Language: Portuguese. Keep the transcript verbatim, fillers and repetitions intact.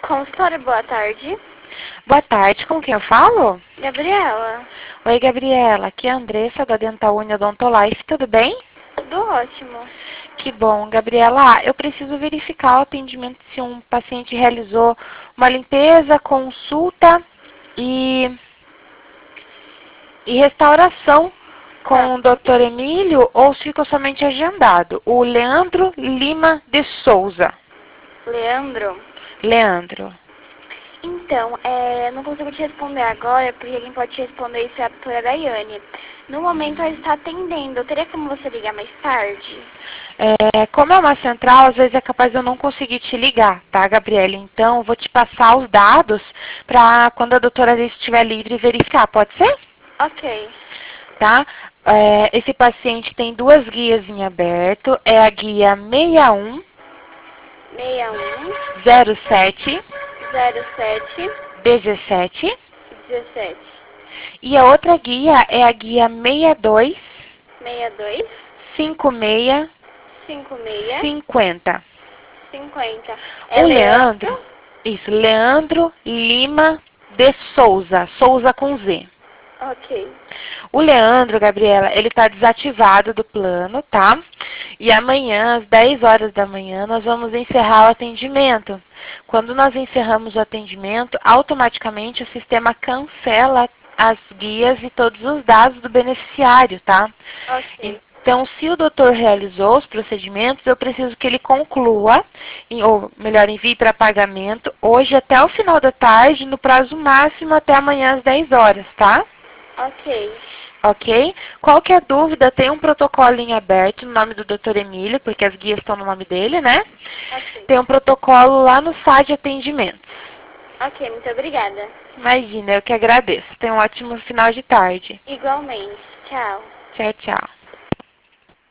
Consultório, boa tarde. Boa tarde, com quem eu falo? Gabriela. Oi, Gabriela, aqui é a Andressa da Dental Uni Odontolife, tudo bem? Tudo ótimo. Que bom, Gabriela. Eu preciso verificar o atendimento se um paciente realizou uma limpeza, consulta e, e restauração com Tá. o doutor Emílio ou se ficou somente agendado. O Leandro Lima de Souza. Leandro. Leandro. Então, é, não consigo te responder agora, porque quem pode te responder isso é a doutora Daiane. No momento, ela está atendendo. Teria como você ligar mais tarde? É, como é uma central, às vezes é capaz de eu não conseguir te ligar, tá, Gabriela? Então, eu vou te passar os dados para quando a doutora Alice estiver livre verificar, pode ser? Ok. Tá? É, esse paciente tem duas guias em aberto, é a guia seis um seis um zero sete zero sete dezessete dezessete e a outra guia é a guia seis dois seis dois cinco seis cinco seis cinquenta. cinquenta. É O Leandro, Leandro? isso, Leandro Lima de Souza, Souza com Z. Ok. O Leandro, Gabriela, ele está desativado do plano, tá? E amanhã, às dez horas da manhã, nós vamos encerrar o atendimento. Quando nós encerramos o atendimento, automaticamente o sistema cancela as guias e todos os dados do beneficiário, tá? Ok. Então, se o doutor realizou os procedimentos, eu preciso que ele conclua, ou melhor, envie para pagamento, hoje até o final da tarde, no prazo máximo até amanhã às dez horas, tá? Ok. Ok? Qualquer dúvida, tem um protocolo em aberto no nome do doutor Emílio, porque as guias estão no nome dele, né? Ok. Tem um protocolo lá no site de atendimento. Ok, muito obrigada. Imagina, eu que agradeço. Tenha um ótimo final de tarde. Igualmente. Tchau. Tchau, tchau.